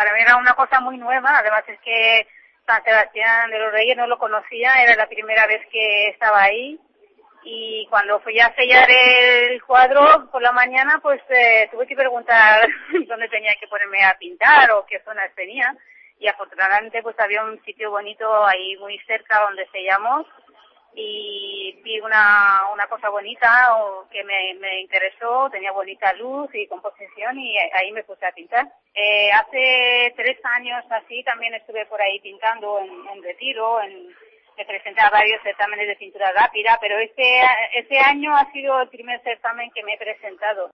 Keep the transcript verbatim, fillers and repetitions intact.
para mí era una cosa muy nueva, además es que San Sebastián de los Reyes no lo conocía, era la primera vez que estaba ahí. Y cuando fui a sellar el cuadro por la mañana, pues eh, tuve que preguntar dónde tenía que ponerme a pintar o qué zonas tenía. Y afortunadamente pues había un sitio bonito ahí muy cerca donde sellamos y vi una una cosa bonita o que me, me interesó, tenía bonita luz y composición y ahí me puse a pintar. Eh, hace tres años así también estuve por ahí pintando en, en Retiro, en me presenté a varios certámenes de pintura rápida, pero este, este año ha sido el primer certamen que me he presentado.